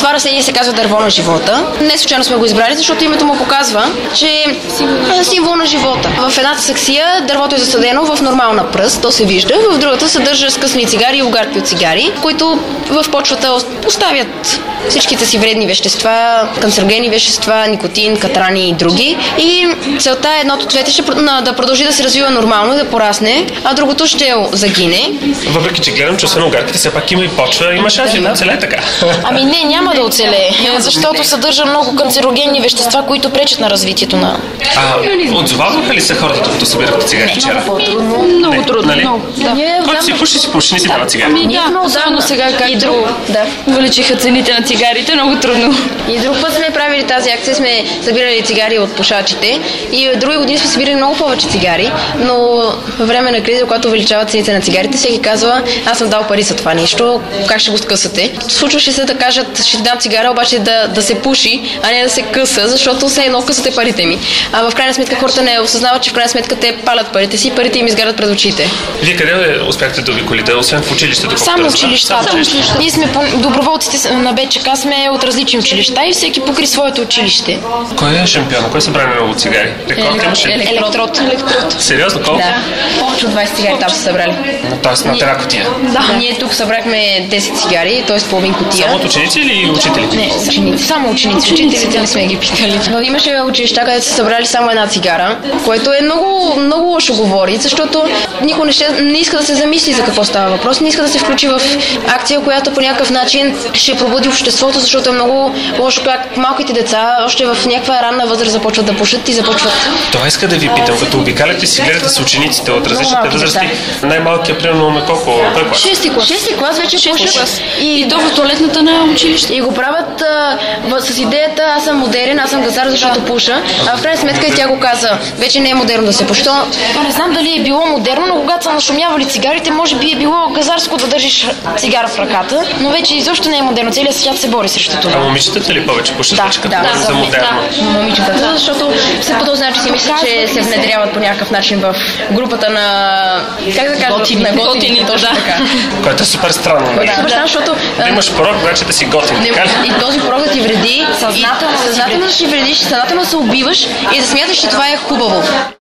Това растение се казва дърво на живота. Не случайно сме го избрали, защото името му показва, че е символ на живота. В едната секция дървото е засадено в нормална пръст, то се вижда. В другата съдържа скъсани цигари и огарки от цигари, които в почвата оставят всичките си вредни вещества, канцерогенни вещества, никотин, катрани и други. И целта е едното цвете да продължи да се развива нормално и да порасне, а другото ще загине. Въпреки че гледам, че освен огарките, все пак има и почва, има шанси да оцелее така. Ами не, няма да оцелее, защото съдържа много канцерогенни вещества, които пречат на развитието на... Отзоваваха ли се хората, докато събирахте цигари вчера? Много трудно. Нали? Който си пуши, не си дава цигари. Особено сега, както увеличиха цените на цигарите, много трудно. И друг път сме правили тази акция, сме събирали цигари от пушачите и други години сме събирали много повече цигари, но във време на криза, когато увеличават цените на цигарите, всеки казва, аз съм дал пари за това нещо, как ще го скъсате? Случваше се да кажат, ще дам цигара, обаче да се пуши, а не да се къса, защото все едно късате парите ми. А в крайна сметка хората не осъзнават, че в крайна сметка те палят парите си и парите им изгарят пред очите. Вие къде успяхте да обиколите, освен в училището? Само училищата. Ние сме доброволците на БЧК, сме от различни училища и всеки покри своето училище. Кой е шампион? Кой събра много цигари? Рекорд имаше? Електрод. Сериозно? Колко? Да. Повече от 20 цигари там са събрали. Тоест на една кутия? Да. Ние тук събрахме 10 цигари, т.е. половин кутия. Само от ученици или учители? Не, ученици. Само ученици. Учителите не сме ги питали. Имаше училища, където са събрали само една цигара, което е много лошо говори, защото никой не иска да се замисли за какво става въпрос, не иска да се включи в акция, която по някакъв начин ще пробуди обществото, защото е много лошо как малките деца още в някаква ранна възраст започват да пушат и започват. Това иска да ви питам, като обикаляте си гледате с учениците от различните възрасти. Най-малкият примерно на колко? Шести клас вече пушат. И то в туалетната на училище. И го правят с идеята, аз съм модерен, аз съм газар, защото пуша. А в крайна сметка и тя го каза, вече не е модерно да се пуши. Не знам дали е било модерно, но когато са нашумявали цигарите, може би е било газарско да държиш цигара в ръката, но вече изобщо не е модерно. Целият свят се бори срещу това. А момичетата ли повече пушат? Да, за модерно. Момичетата, защото все по този начин си мислят, че се внедряват по някакъв начин в групата на, как да кажа, на готините, точно така. Което е супер странно. Да, защото да имаш порок, значи да си готин. И този порок да ти вреди, съзнателно да си вредиш, съзнателно да се убиваш и да смяташ, че това е хубаво.